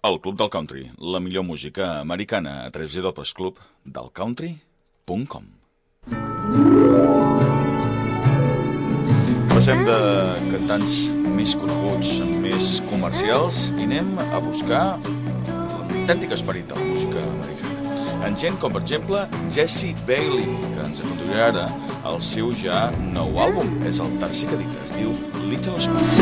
El Club del Country, la millor música americana a www.clubdelcountry.com. Passem de cantants més coneguts, més comercials, i anem a buscar l'autèntic esperit de la música americana. En gent com, per exemple, Jesse Bailey, que ens conduirà ara el seu ja nou àlbum. És el tercer que edita, es diu Little Space.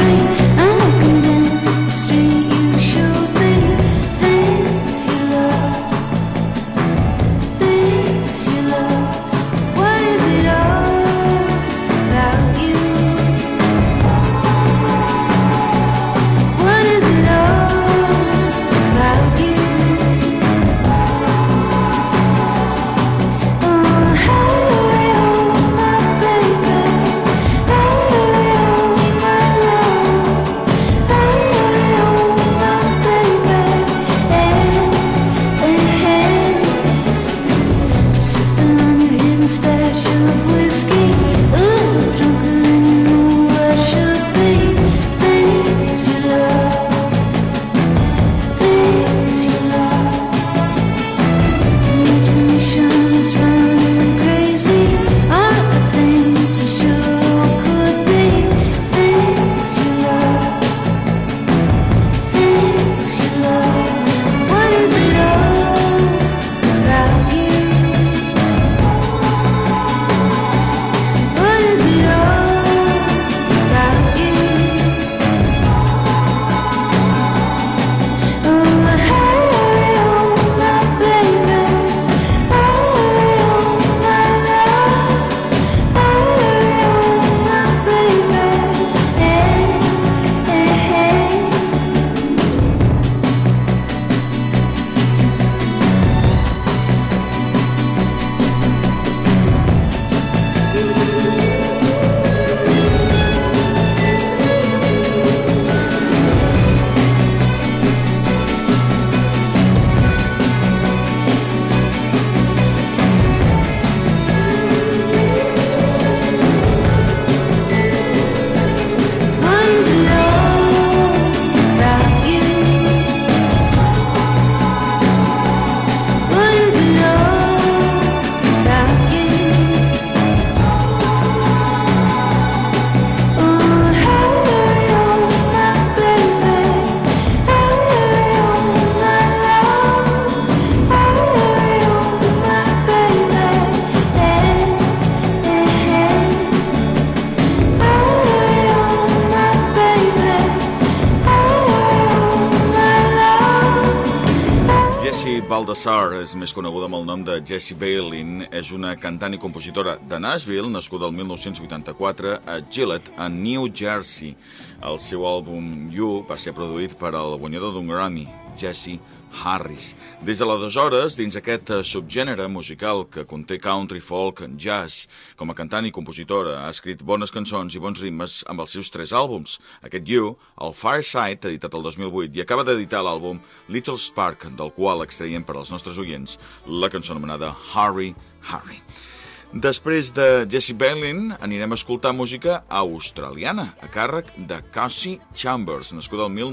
Baldassar és més coneguda amb el nom de Jessie Bailey. És una cantant i compositora de Nashville, nascuda el 1984 a Gillette, a New Jersey. El seu àlbum You va ser produït per el guanyador d'un Grammy, Jesse Harris. Des d'aleshores, dins aquest subgènere musical que conté country, folk, jazz, com a cantant i compositora, ha escrit bones cançons i bons ritmes amb els seus 3 àlbums. Aquest You, el Fireside, editat el 2008, i acaba d'editar l'àlbum Little Spark, del qual extraiem per als nostres oients la cançó anomenada Hurry, Hurry. Després de Jessie Bailey anirem a escoltar música australiana a càrrec de Cassie Chambers, nascuda el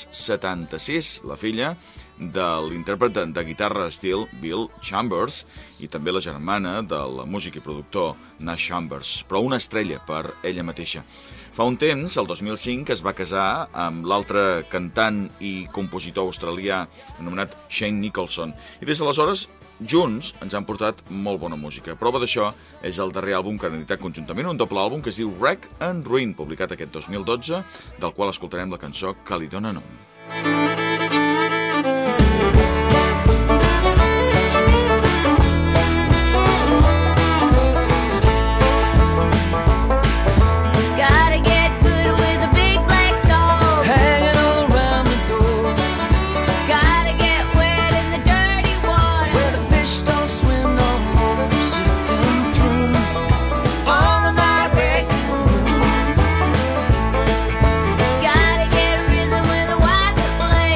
1976, la filla de l'intèrpret de guitarra estil Bill Chambers i també la germana del músic i productor Nash Chambers, però una estrella per ella mateixa. Fa un temps, el 2005, es va casar amb l'altre cantant i compositor australià anomenat Shane Nicholson i des d'aleshores junts ens han portat molt bona música. Prova d'això és el darrer àlbum que han editat conjuntament, un doble àlbum que es diu Wreck and Ruin, publicat aquest 2012, del qual escoltarem la cançó que li dóna nom. Gotta get rhythm with a wife that plays.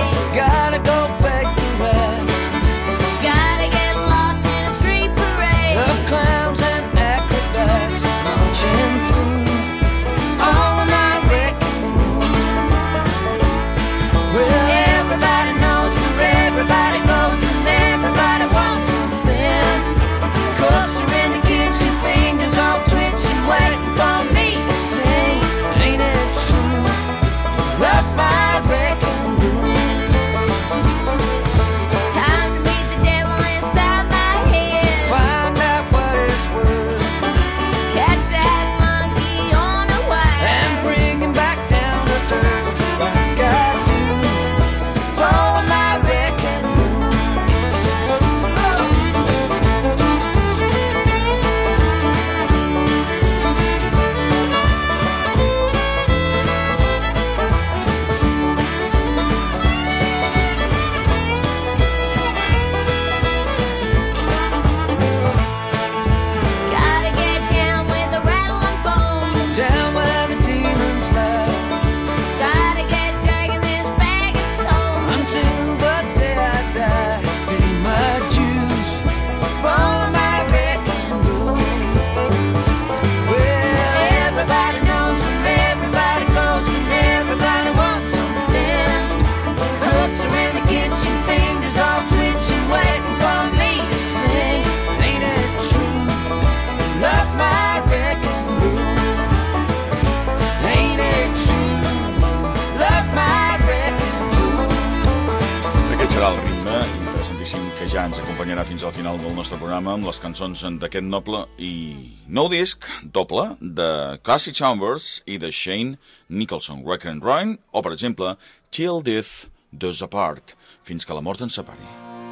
claríssim que ja ens acompanyarà fins al final del nostre programa amb les cançons d'aquest noble i nou disc doble de Cassie Chambers i de Shane Nicholson, Wreck and Rhyme, o, per exemple, Till Death Do Us Apart, fins que la mort ens separi.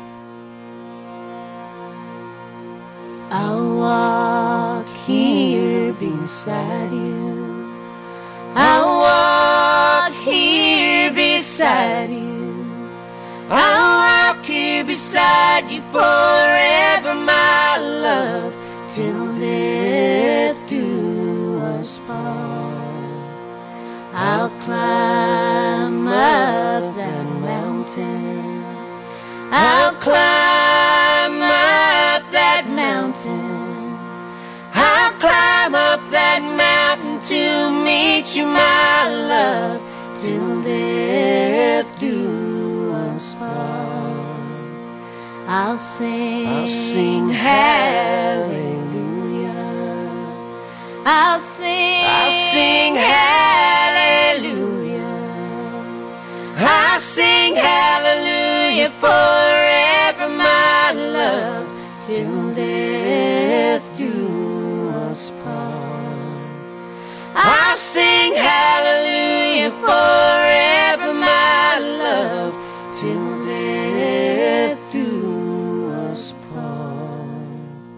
I'll walk here beside you. I'll walk here beside you. I'll walk here beside you forever, my love, till death do us part. I'll climb up that mountain. I'll climb up that mountain. I'll climb up that mountain to meet you, my love, till death do us part. I'll sing hallelujah. I'll sing hallelujah. I'll sing hallelujah forever, my love, till death do us part. I'll sing hallelujah forever, my love, till death do us part.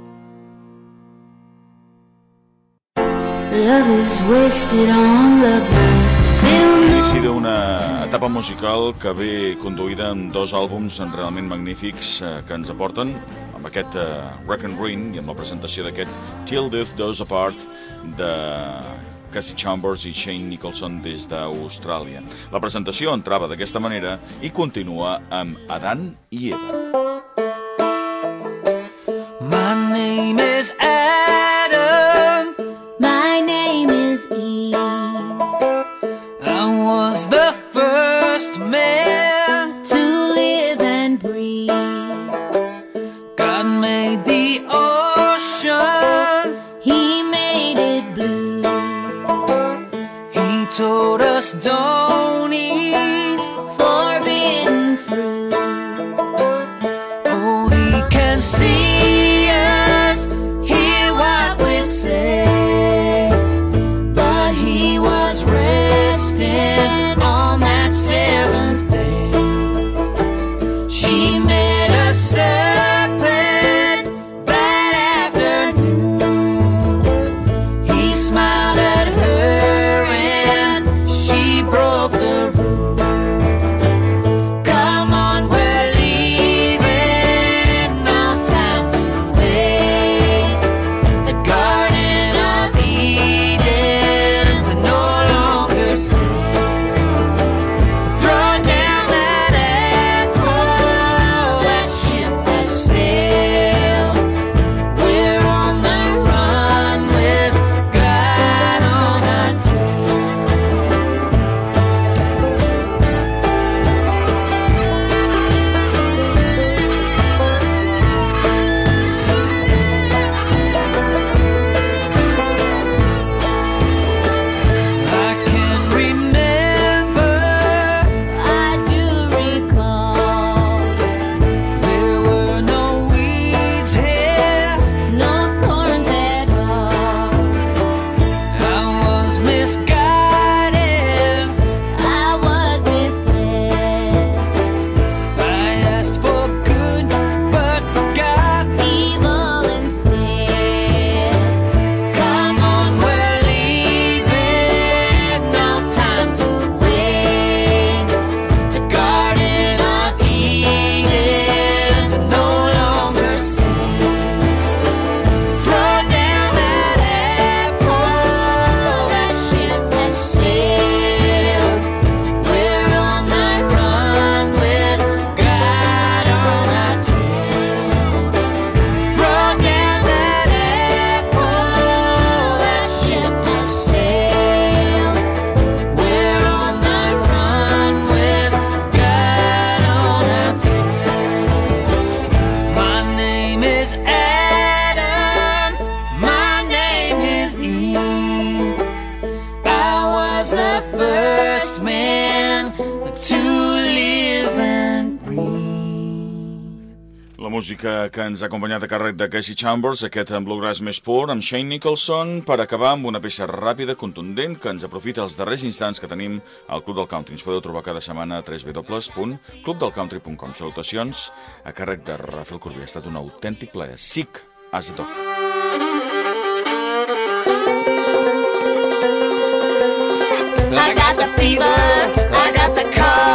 Love is wasted on lovers. Inici d'una etapa musical que ve conduïda amb dos àlbums realment magnífics que ens aporten amb aquest Wreck and Ruin i amb la presentació d'aquest Till Death Do Us Apart de Cassie Chambers i Shane Nicholson des d'Austràlia. La presentació entrava d'aquesta manera i continua amb Adán i Eva. My name is Adam. My name is Eve. I was the first man to live and breathe. God made the ocean. He made it blue. He told us don't eat forbidden fruit. música que ens ha acompanyat a càrrec de Casey Chambers, aquest bluegrass més pur, amb Shane Nicholson, per acabar amb una peça ràpida, contundent, que ens aprofita els darrers instants que tenim al Club del Country. Ens podeu trobar cada setmana a www.clubdelcountry.com. Salutacions a càrrec de Rafael Corbí. Ha estat un autèntic plaer. Sick as a dog. I got the fever, I got the cold.